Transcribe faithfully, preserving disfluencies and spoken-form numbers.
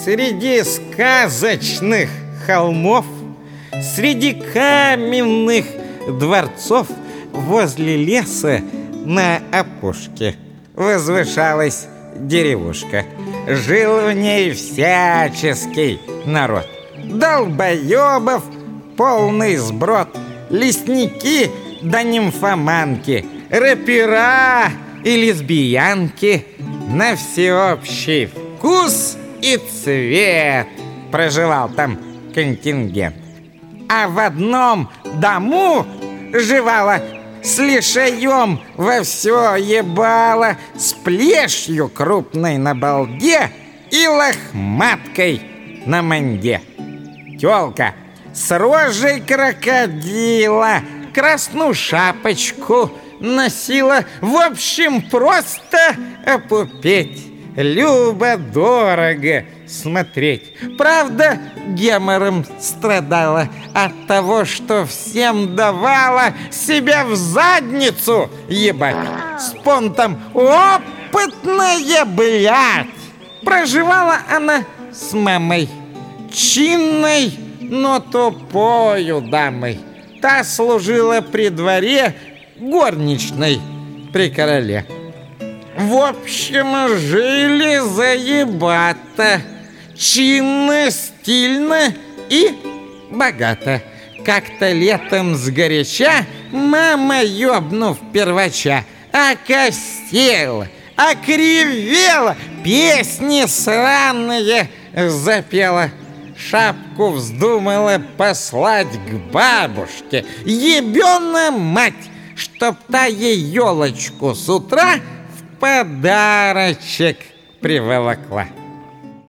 Среди сказочных холмов, среди каменных дворцов, возле леса на опушке возвышалась деревушка. Жил в ней всяческий народ. Долбоебов полный сброд, лесники да нимфоманки, рэпера и лесбиянки. На всеобщий вкус и цвет проживал там контингент. А в одном дому живала с лишаем во все ебало, с плешью крупной на балде и лохматкой на манде. Тёлка с рожей крокодила красную шапочку носила. В общем, просто опупеть. Любо-дорого смотреть. Правда, гемором страдала от того, что всем давала себя в задницу ебать. С понтом опытная, блядь. Проживала она с мамой, чинной, но тупою дамой. Та служила при дворе горничной при короле. В общем, жили заебато, чинно, стильно и богато. Как-то летом сгоряча мама, ёбнув первача, окосела, окривела, песни сраные запела. Шапку вздумала послать к бабушке, ебёна мать, чтоб та ей ёлочку с утра в подарочек приволокла.